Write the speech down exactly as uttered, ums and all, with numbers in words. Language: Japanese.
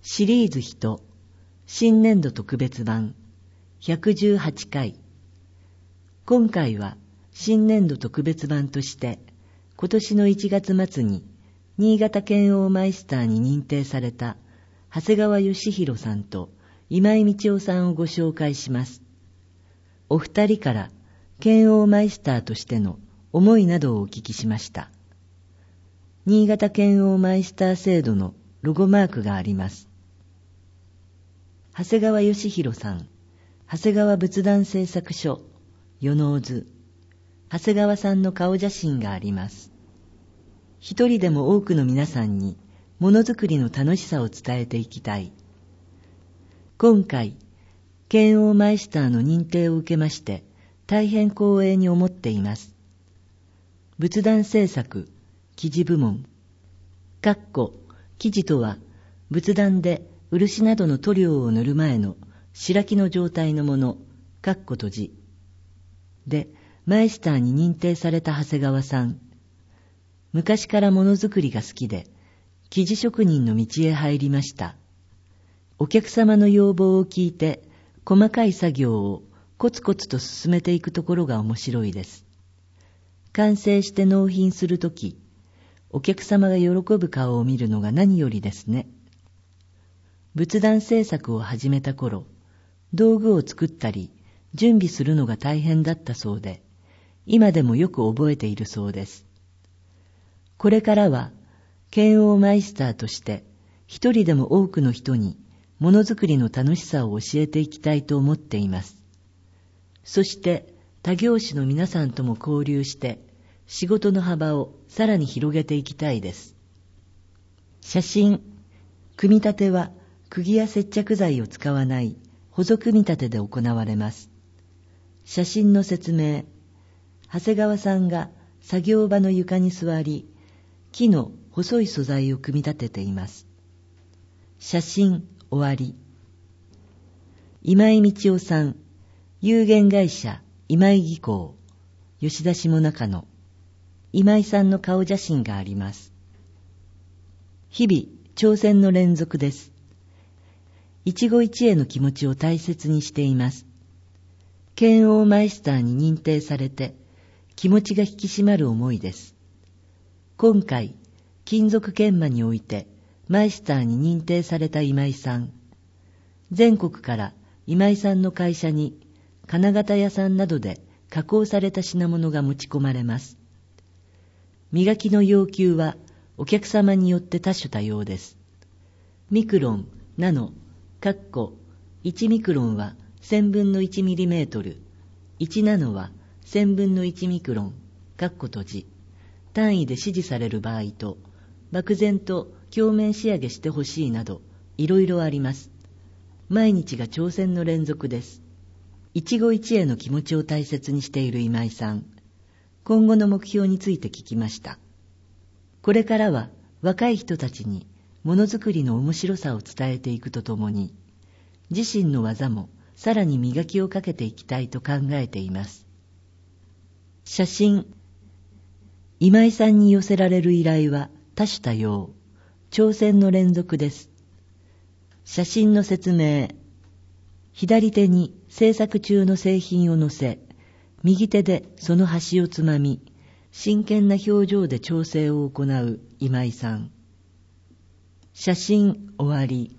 シリーズ人新年度特別版ひゃくじゅうはちかい。今回は新年度特別版として今年のいちがつ末に新潟県央マイスターに認定された長谷川義弘さんと今井道夫さんをご紹介します。お二人から県央マイスターとしての思いなどをお聞きしました。新潟県央マイスター制度のロゴマークがあります。長谷川義弘さん、長谷川仏壇製作所、与能図。長谷川さんの顔写真があります。一人でも多くの皆さんにものづくりの楽しさを伝えていきたい。今回、県央マイスターの認定を受けまして、大変光栄に思っています。仏壇製作、生地部門。かっこ、生地とは、仏壇で漆などの塗料を塗る前の白木の状態のもの、かっこ閉じ。で、マイスターに認定された長谷川さん。昔からものづくりが好きで、生地職人の道へ入りました。お客様の要望を聞いて、細かい作業をコツコツと進めていくところが面白いです。完成して納品するとき、お客様が喜ぶ顔を見るのが何よりですね。仏壇製作を始めた頃、道具を作ったり、準備するのが大変だったそうで、今でもよく覚えているそうです。これからは、県央マイスターとして、一人でも多くの人に、ものづくりの楽しさを教えていきたいと思っています。そして、他業種の皆さんとも交流して、仕事の幅をさらに広げていきたいです。写真、組み立ては、釘や接着剤を使わない補助組み立てで行われます。写真の説明。長谷川さんが作業場の床に座り、木の細い素材を組み立てています。写真終わり。今井道夫さん、有限会社今井技工、吉田下中野。今井さんの顔写真があります。日々挑戦の連続です。一期一会の気持ちを大切にしています。県央マイスターに認定されて気持ちが引き締まる思いです。今回、金属研磨においてマイスターに認定された今井さん。全国から今井さんの会社に金型屋さんなどで加工された品物が持ち込まれます。磨きの要求はお客様によって多種多様です。ミクロン、ナノ、かっこいちミクロンは千分のいちミリメートル、いちナノは千分のいちミクロン、かっこ閉じ、単位で指示される場合と、漠然と鏡面仕上げしてほしいなど、いろいろあります。毎日が挑戦の連続です。一期一会の気持ちを大切にしている今井さん。今後の目標について聞きました。これからは若い人たちにものづくりの面白さを伝えていくとともに、自身の技もさらに磨きをかけていきたいと考えています。写真。今井さんに寄せられる依頼は多種多様、挑戦の連続です。写真の説明。左手に制作中の製品を載せ、右手でその端をつまみ、真剣な表情で調整を行う今井さん。写真終わり。